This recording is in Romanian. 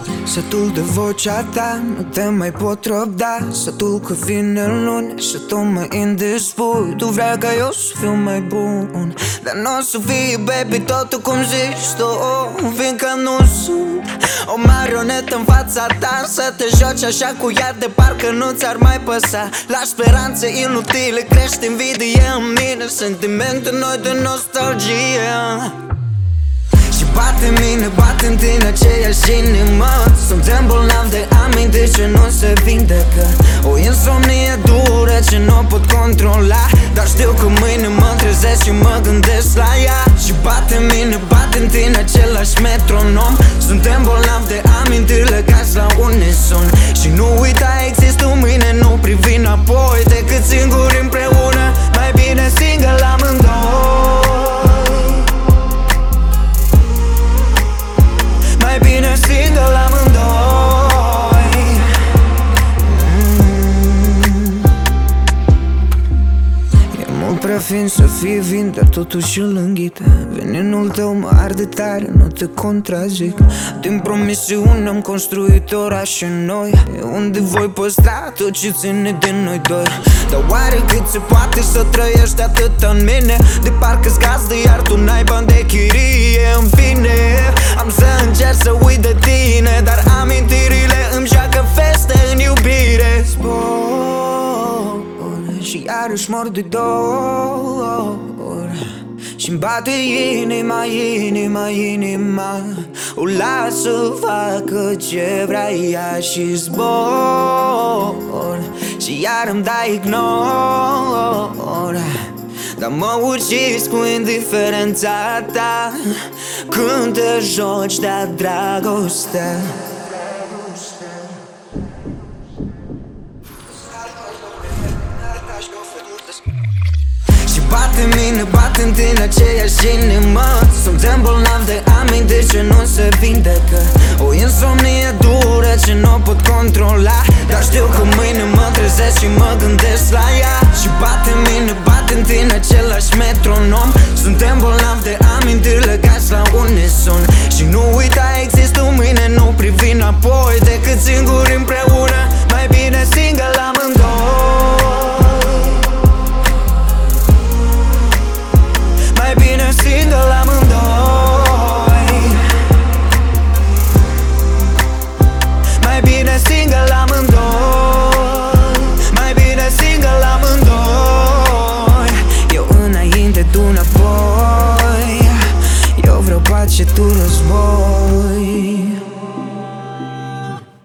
Sătul de vocea ta, nu te mai pot răbda. Sătul că vine luni și tu mă indispui. Tu vrei ca eu să fiu mai bun, dar n-o să fii, baby, totul cum zici tu. Fiindcă nu sunt o marionetă în fața ta, să te joci așa cu ea de parcă nu ți-ar mai păsa. La speranțe inutile crește invidie în mine, sentimente noi de nostalgie. Și bate în mine, bate în tine aceeași inimă. Suntem bolnavi de amintiri ce nu se vindecă. O insomnie dură ce nu pot controla, dar știu că mâine mă trezesc și mă gândesc la ea. Și bate în mine, bate în tine același metronom. Suntem bolnavi de amintiri legați la unison. Și nu uita, există un mâine, nu privi înapoi. Decât singuri împreună, mai bine single amândoi. Mai bine single amândoi. E mult prea fin să fii vin, dar totuși îl înghite. Veninul tău mă arde tare, nu te contrazic. Din promisiune am construit orașe noi, e unde voi păstra tot ce ține din noi doi. Dar oare cât se poate să trăiești atât în mine? De parcă-ți gazdă, iar tu n-ai bani de chirie. În fine, am să încerc să uit de tine, dar amintirile îmi joacă feste în iubire. Zbor și iarăși mor de dor și-mi bate inima, inima, inima. O las să facă ce vrea ea și zbor și iar îmi dai ignor. Dar mă ucizi cu indiferența ta când te joci de-a dragostea. Și bate în mine, bate în tine aceeași inimă. Suntem bolnavi de amintiri ce nu se vindecă. O insomnie dură ce nu pot controla, dar știu că mâine mă trezesc și mă gândesc la ea. Și bate în mine, bate în tine același metronom. Suntem bolnavi de amintiri legați la unison. Și nu uita, există un mâine, nu privi înapoi. Decât singur